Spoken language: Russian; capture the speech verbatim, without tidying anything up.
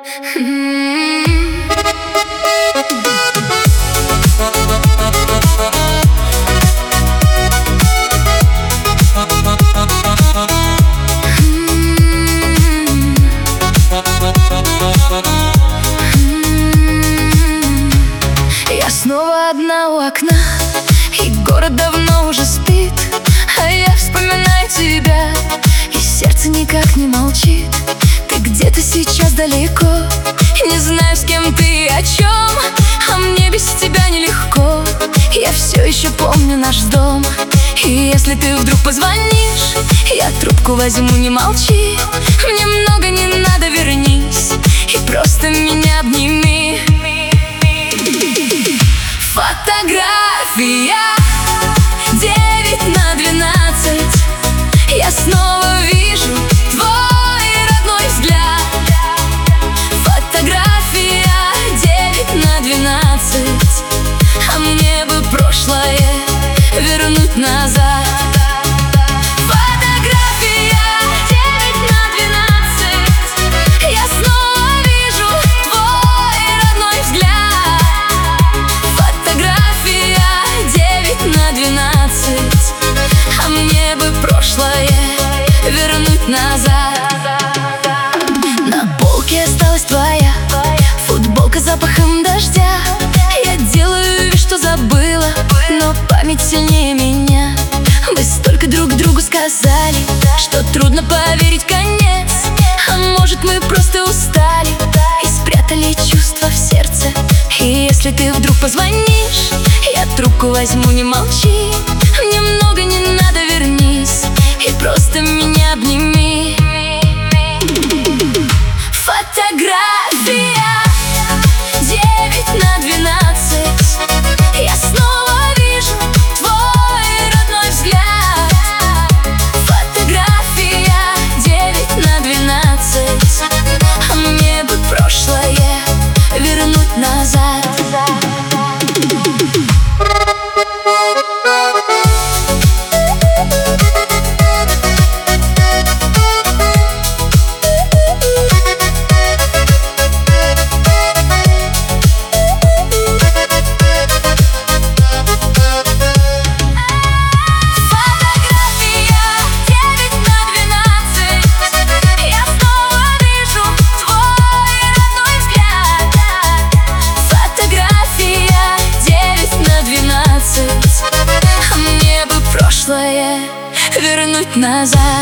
Я снова одна у окна, и город давно уже спит, а я вспоминаю тебя, и сердце никак не молчит. Ты где-то сейчас далеко, не знаю, с кем ты и о чем, а мне без тебя нелегко. Я все еще помню наш дом, и если ты вдруг позвонишь, я трубку возьму, не молчи. Мне много не надо, вернись и просто меня обними. Фотография девять на двенадцать. Я снова вижу твой родной взгляд. Фотография девять на двенадцать, а мне бы прошлое вернуть назад. Назад. На полке осталась твоя футболка с запахом дождя. Я делаю вид, что забыла, но память сильнее меня. Мы столько друг другу сказали, что трудно поверить конец. А может, мы просто устали и спрятали чувства в сердце. И если ты вдруг позвонишь, я трубку возьму, не молчи. Мне много не надо, вернись и просто меня обними. Фотография девять на двенадцать. Я снова вижу твой родной взгляд. Фотография девять на двенадцать, а мне бы прошлое вернуть назад. Вернуть назад.